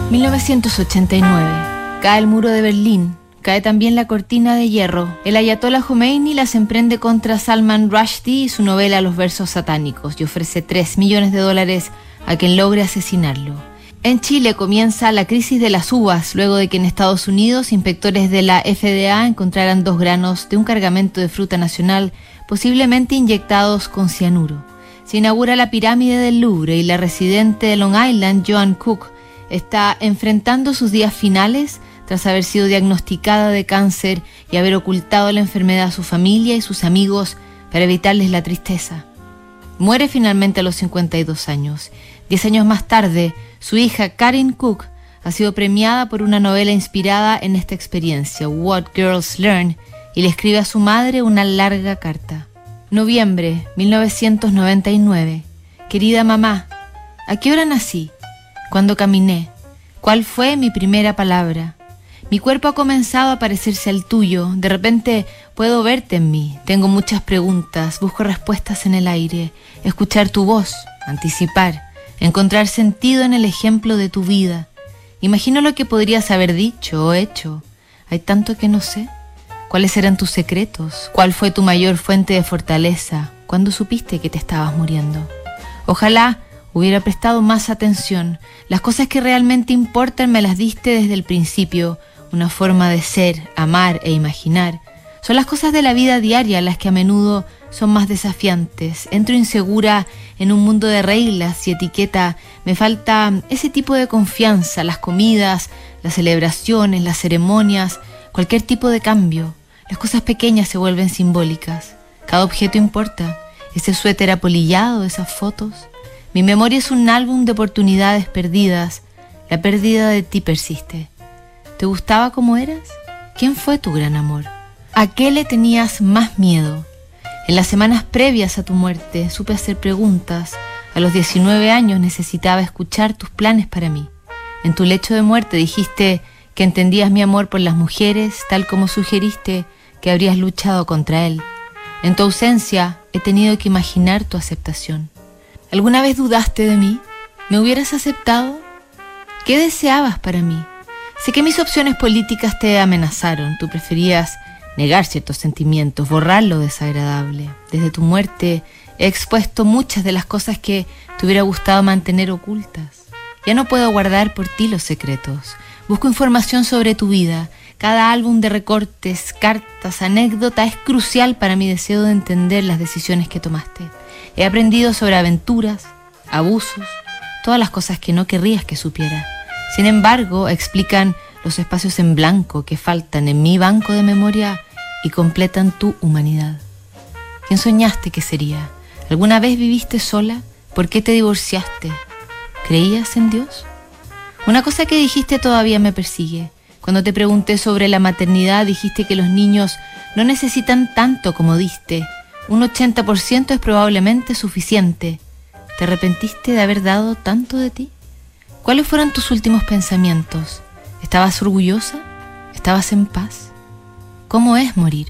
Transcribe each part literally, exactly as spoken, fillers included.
mil novecientos ochenta y nueve. Cae el muro de Berlín. Cae también la cortina de hierro. El ayatollah Jomeini las emprende contra Salman Rushdie y su novela Los versos satánicos y ofrece tres millones de dólares a quien logre asesinarlo. En Chile comienza la crisis de las uvas luego de que en Estados Unidos inspectores de la F D A encontraran dos granos de un cargamento de fruta nacional posiblemente inyectados con cianuro. Se inaugura la pirámide del Louvre y la residente de Long Island, Joan Cook, está enfrentando sus días finales tras haber sido diagnosticada de cáncer y haber ocultado la enfermedad a su familia y sus amigos para evitarles la tristeza. Muere finalmente a los cincuenta y dos años. Diez años más tarde, su hija Karin Cook ha sido premiada por una novela inspirada en esta experiencia, What Girls Learn, y le escribe a su madre una larga carta. Noviembre mil novecientos noventa y nueve. Querida mamá, ¿a qué hora nací? ¿Cuándo caminé? ¿Cuál fue mi primera palabra? Mi cuerpo ha comenzado a parecerse al tuyo. De repente puedo verte en mí. Tengo muchas preguntas, busco respuestas en el aire. Escuchar tu voz, anticipar, encontrar sentido en el ejemplo de tu vida. Imagino lo que podrías haber dicho o hecho. Hay tanto que no sé. ¿Cuáles eran tus secretos? ¿Cuál fue tu mayor fuente de fortaleza? ¿Cuándo supiste que te estabas muriendo? Ojalá hubiera prestado más atención. Las cosas que realmente importan me las diste desde el principio. Una forma de ser, amar e imaginar. Son las cosas de la vida diaria las que a menudo son más desafiantes. Entro insegura en un mundo de reglas y etiqueta. Me falta ese tipo de confianza, las comidas, las celebraciones, las ceremonias, cualquier tipo de cambio. Las cosas pequeñas se vuelven simbólicas. Cada objeto importa. Ese suéter apolillado, esas fotos. Mi memoria es un álbum de oportunidades perdidas. La pérdida de ti persiste. ¿Te gustaba como eras? ¿Quién fue tu gran amor? ¿A qué le tenías más miedo? En las semanas previas a tu muerte supe hacer preguntas. A los diecinueve años necesitaba escuchar tus planes para mí. En tu lecho de muerte dijiste que entendías mi amor por las mujeres, tal como sugeriste que habrías luchado contra él. En tu ausencia he tenido que imaginar tu aceptación. ¿Alguna vez dudaste de mí? ¿Me hubieras aceptado? ¿Qué deseabas para mí? Sé que mis opciones políticas te amenazaron. Tú preferías negar ciertos sentimientos, borrar lo desagradable. Desde tu muerte he expuesto muchas de las cosas que te hubiera gustado mantener ocultas. Ya no puedo guardar por ti los secretos. Busco información sobre tu vida. Cada álbum de recortes, cartas, anécdota es crucial para mi deseo de entender las decisiones que tomaste. He aprendido sobre aventuras, abusos, todas las cosas que no querrías que supiera. Sin embargo, explican los espacios en blanco que faltan en mi banco de memoria y completan tu humanidad. ¿Quién soñaste que sería? ¿Alguna vez viviste sola? ¿Por qué te divorciaste? ¿Creías en Dios? Una cosa que dijiste todavía me persigue. Cuando te pregunté sobre la maternidad, dijiste que los niños no necesitan tanto como diste. Un ochenta por ciento es probablemente suficiente. ¿Te arrepentiste de haber dado tanto de ti? ¿Cuáles fueron tus últimos pensamientos? ¿Estabas orgullosa? ¿Estabas en paz? ¿Cómo es morir?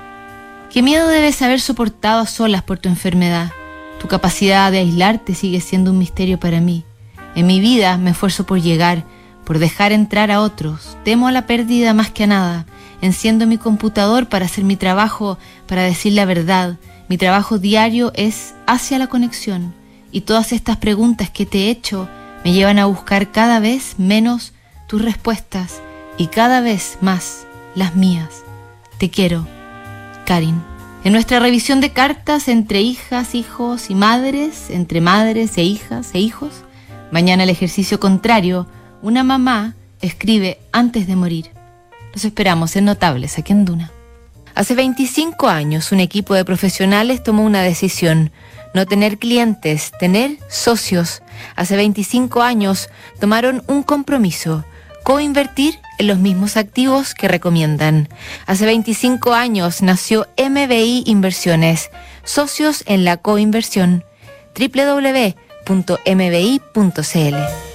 ¿Qué miedo debes haber soportado a solas por tu enfermedad? Tu capacidad de aislarte sigue siendo un misterio para mí. En mi vida me esfuerzo por llegar, por dejar entrar a otros. Temo a la pérdida más que a nada. Enciendo mi computador para hacer mi trabajo, para decir la verdad. Mi trabajo diario es hacia la conexión. Y todas estas preguntas que te he hecho me llevan a buscar cada vez menos tus respuestas y cada vez más las mías. Te quiero, Karin. En nuestra revisión de cartas entre hijas, hijos y madres, entre madres e hijas e hijos, mañana el ejercicio contrario, una mamá escribe antes de morir. Los esperamos en Notables, aquí en Duna. Hace veinticinco años, un equipo de profesionales tomó una decisión: no tener clientes, tener socios. Hace veinticinco años tomaron un compromiso: coinvertir en los mismos activos que recomiendan. Hace veinticinco años nació M B I Inversiones, socios en la coinversión. doble u doble u doble u punto m b i punto c l